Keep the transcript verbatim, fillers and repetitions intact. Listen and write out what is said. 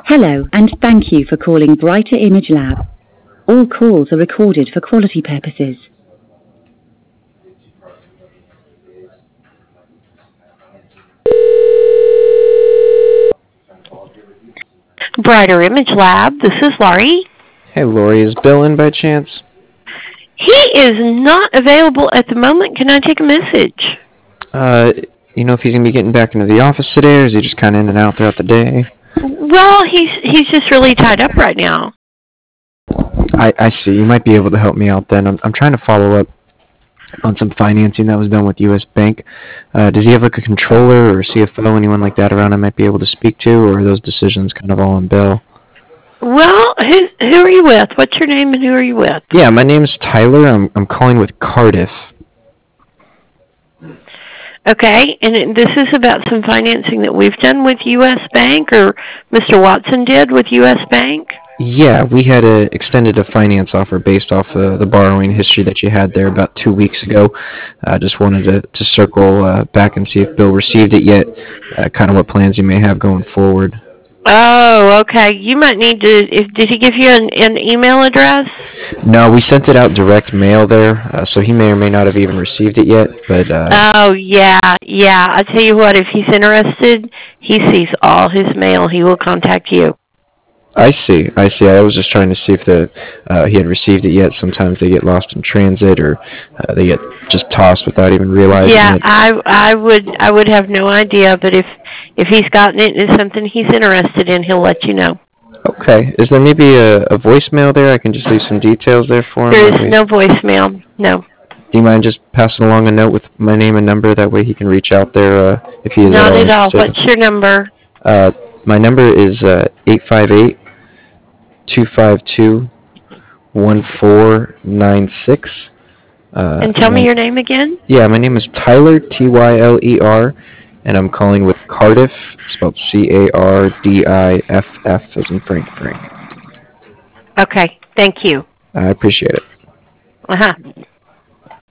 Hello, and thank you for calling Brighter Image Lab. All calls are recorded for quality purposes. Brighter Image Lab, this is Laurie. Hey, Lori, is Bill in by chance? He is not available at the moment. Can I take a message? Uh, you know if he's going to be getting back into the office today, or is he just kind of in and out throughout the day? Well, he's he's just really tied up right now. I, I see. You might be able to help me out then. I'm, I'm trying to follow up on some financing that was done with U S Bank. Uh, does he have like a controller or a C F O, anyone like that around I might be able to speak to, or are those decisions kind of all on Bill? Well, who who are you with? What's your name and who are you with? Yeah, my name's Tyler. I'm I'm calling with Cardiff. Okay, and this is about some financing that we've done with U S Bank, or Mister Watson did with U S Bank? Yeah, we had a, extended a finance offer based off uh, the borrowing history that you had there about two weeks ago. I uh, just wanted to, to circle uh, back and see if Bill received it yet, uh, kind of what plans you may have going forward. Oh, okay. You might need to, if, did he give you an, an email address? No, we sent it out direct mail there, uh, so he may or may not have even received it yet. But uh, Oh, yeah, yeah. I tell you what, if he's interested, he sees all his mail. He will contact you. I see, I see. I was just trying to see if the uh, he had received it yet. Sometimes they get lost in transit, or uh, they get just tossed without even realizing yeah, it. I I would I would have no idea, but if if he's gotten it and it's something he's interested in, he'll let you know. Okay. Is there maybe a, a voicemail there? I can just leave some details there for him. There That is way. no voicemail. No. Do you mind just passing along a note with my name and number? That way he can reach out there uh, if he is Not at all at all. interested. What's your number? Uh, my number is uh, eight five eight, two five two, one four nine six. Uh, And tell and me then, your name again. yeah, my name is Tyler, T Y L E R, and I'm calling with Cardiff, spelled C A R D I F F, as in Frank Frank. Okay. Thank you. I appreciate it. Uh huh.